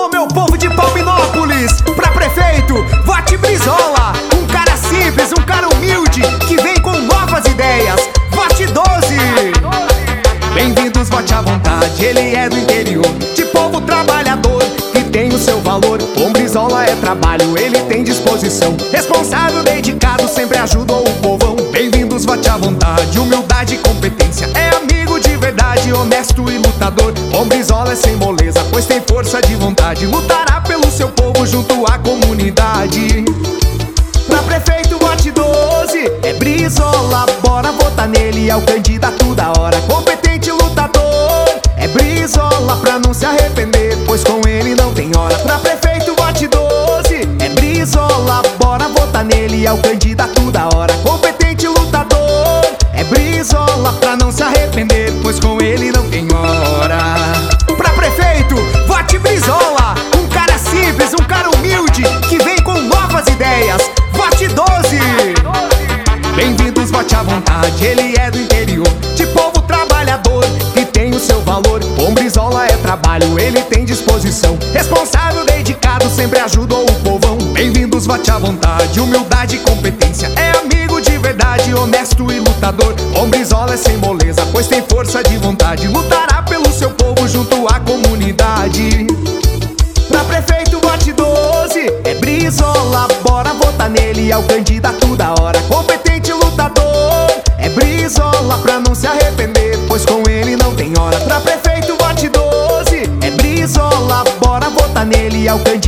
Alô, meu povo de Palminópolis, pra prefeito, vote Brizola. Um cara simples, um cara humilde, que vem com novas ideias. Vote 12. Bem-vindos, vote à vontade. Ele é do interior, de povo trabalhador, que tem o seu valor. Com Brizola é trabalho, ele tem disposição. Responsável, dedicado, sempre ajudou o povão. Bem-vindos, vote à vontade. Humildade e competência, é amigo de verdade, honesto e lutador. Com Brizola é sem moleza, pois tem força de vontade. Lutará pelo seu povo junto à comunidade. Pra prefeito, vote 12. É Brizola, bora votar nele, é o candidato da hora. Competente lutador, é Brizola, pra não se arrepender, pois com ele não tem hora. Pra prefeito, vote 12. É Brizola, bora votar nele, é o candidato da hora. Competente lutador, é Brizola, pra não se arrepender, pois com ele não tem hora. Pra prefeito, vote Brizola. Um cara simples, um cara humilde, que vem com novas ideias. Vote 12. Bem-vindos, vote à vontade. Ele é do interior, de povo trabalhador, que tem o seu valor. Com Brizola é trabalho, ele tem disposição. Responsável, dedicado, sempre ajudou o povão. Bem-vindos, vote à vontade. Humildade e competência, é amigo de verdade, honesto e lutador. Com Brizola é sem moleza, pois tem força de vontade. Lutará pelo seu povo junto à comunidade. Pra prefeito, vote 12. É Brizola, bora votar nele, é o candidato da hora. Competente lutador, é Brizola, pra não se arrepender, pois com ele não tem hora. Pra prefeito, vote 12. É Brizola, bora votar nele, é o candidato